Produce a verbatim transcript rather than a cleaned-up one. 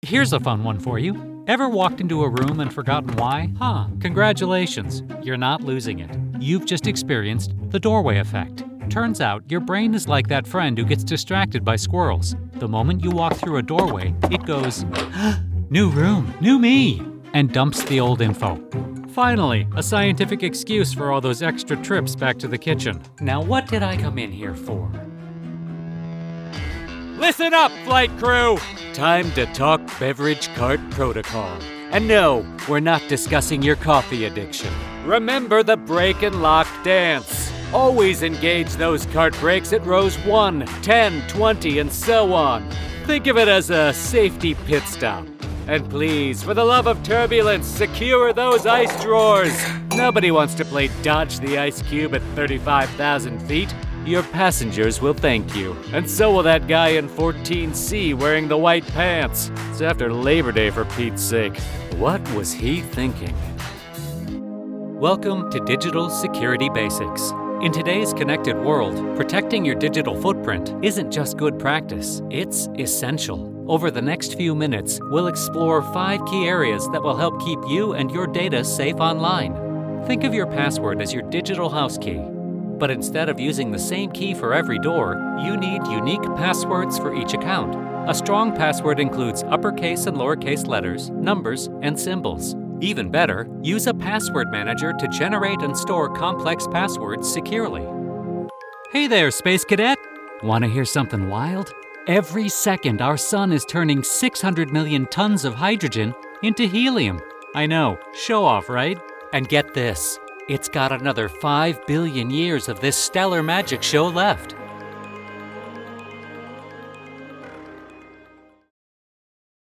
Here's a fun one for you. Ever walked into a room and forgotten why? Huh, congratulations, you're not losing it. You've just experienced the doorway effect. Turns out your brain is like that friend who gets distracted by squirrels. The moment you walk through a doorway, it goes, new room, new me, and dumps the old info. Finally, a scientific excuse for all those extra trips back to the kitchen. Now what did I come in here for? Listen up, flight crew! Time to talk beverage cart protocol. And no, we're not discussing your coffee addiction. Remember the break and lock dance. Always engage those cart brakes at rows one, ten, twenty, and so on. Think of it as a safety pit stop. And please, for the love of turbulence, secure those ice drawers. Nobody wants to play dodge the ice cube at thirty-five thousand feet. Your passengers will thank you. And so will that guy in fourteen C wearing the white pants. It's after Labor Day, for Pete's sake. What was he thinking? Welcome to Digital Security Basics. In today's connected world, protecting your digital footprint isn't just good practice, it's essential. Over the next few minutes, we'll explore five key areas that will help keep you and your data safe online. Think of your password as your digital house key. But instead of using the same key for every door, you need unique passwords for each account. A strong password includes uppercase and lowercase letters, numbers, and symbols. Even better, use a password manager to generate and store complex passwords securely. Hey there, Space Cadet! Want to hear something wild? Every second, our sun is turning six hundred million tons of hydrogen into helium. I know, show off, right? And get this, it's got another five billion years of this stellar magic show left.